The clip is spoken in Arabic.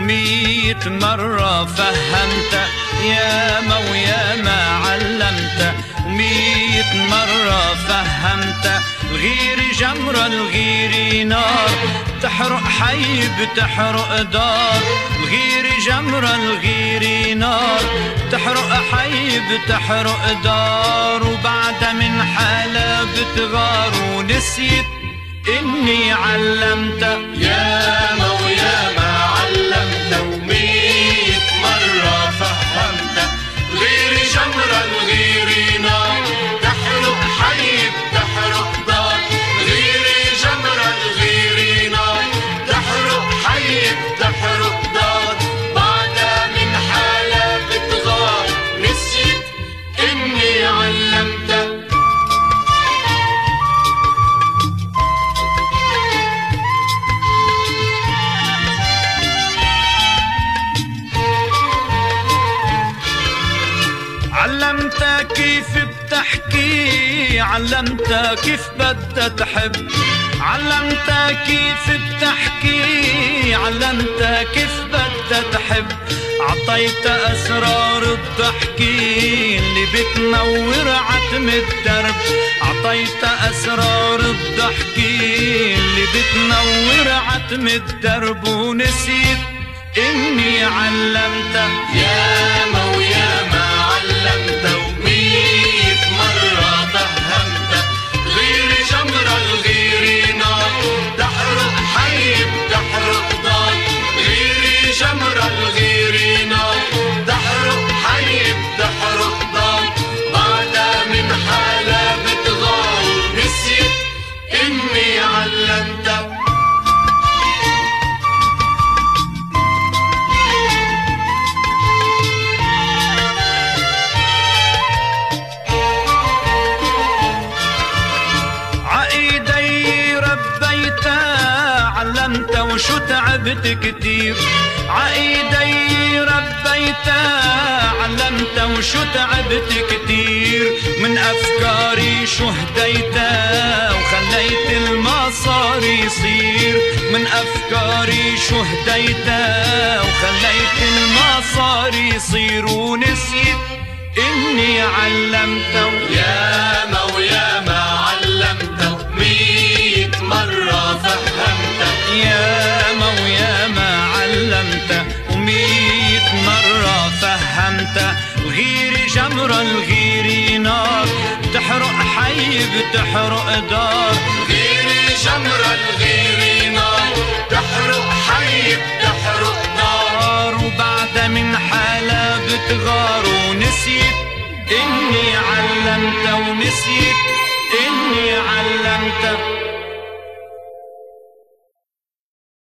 و100 مرة فهمت ياما وياما علمت، و100 مرة فهمت. الغير جمرة الغير نار، تحرق حي بتحرق دار. الغير جمرة الغير نار، تحرق حي بتحرق دار. وبعد من حالة بتغار ونسيت إني علمت ياما وياما علمت، و100 مرة فهمت. غير جمرة الغير نار، تحرق حي بتحرق دار. غير جمرة الغير نار، تحرق حي بتحرق دار. بعد من حالة بتغار نسيت إني علمت. علمتها كيف بتحكي، علمتها كيف بدها تحب. علمتها كيف بتحكي، علمتها كيف بدها تحب. عطيتها أسرار الضحكي اللي بتنور عتم الدرب. عطيتها أسرار الضحكي اللي بتنور عتم الدرب. ونسيت إني علمتها ياما وياما علمت، و100 مرة فهمت. غير جمرة الغير نار، تحرق حي بتحرق دار. غير جمرة الغير نار، تحرق حي بتحرق دار. بعد من حالة بتغار نسيت إني علمت. علمت وشو تعبت كتير. عايدي ربيتها، علمت وشو تعبت كتير. من أفكاري شو هديتها وخليت المصاري يصير. من أفكاري شو هديتها وخليت المصاري يصير. ونسيت إني علمتها ياما وياما علمتها، و100 مرة فهمتها. ياما وياما علمتها، و100 مرة فهمتها. الغير جمرة الغير نار، تحرق حي بتحرق دار. غير جمرة الغير نار، تحرق حي بتحرق دار. وبعد من حالة بتغار ونسيت إني علمتها. ونسيت إني علمتها.